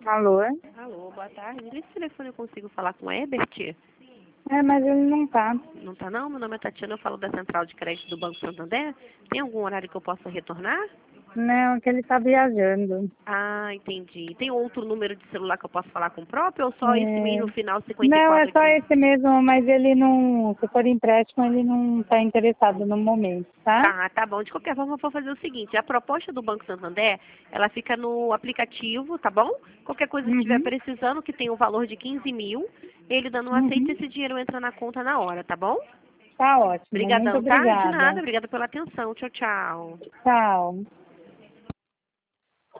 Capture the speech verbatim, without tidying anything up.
Alô? Alô, boa tarde. Nesse telefone eu consigo falar com o Herbert? É, mas ele não tá. Não tá não? Meu nome é Tatiana, eu falo da Central de Crédito do Banco Santander. Tem algum horário que eu possa retornar? Não, que ele tá viajando. Ah, entendi. Tem outro número de celular que eu posso falar com o próprio ou só esse É... mesmo final cinquenta e Não, é quatro só aqui? esse mesmo, mas ele não, se for empréstimo, ele não tá interessado no momento, tá? Tá, tá bom. De qualquer forma, eu vou fazer o seguinte. A proposta do Banco Santander, ela fica no aplicativo, tá bom? Qualquer coisa que estiver Uhum, precisando, que tem o valor de quinze mil, ele dando um aceite, uhum. esse dinheiro entra na conta na hora, tá bom? Tá ótimo, muito Obrigadão, tá? De nada. obrigada. Obrigada pela atenção. Tchau, tchau. Tchau.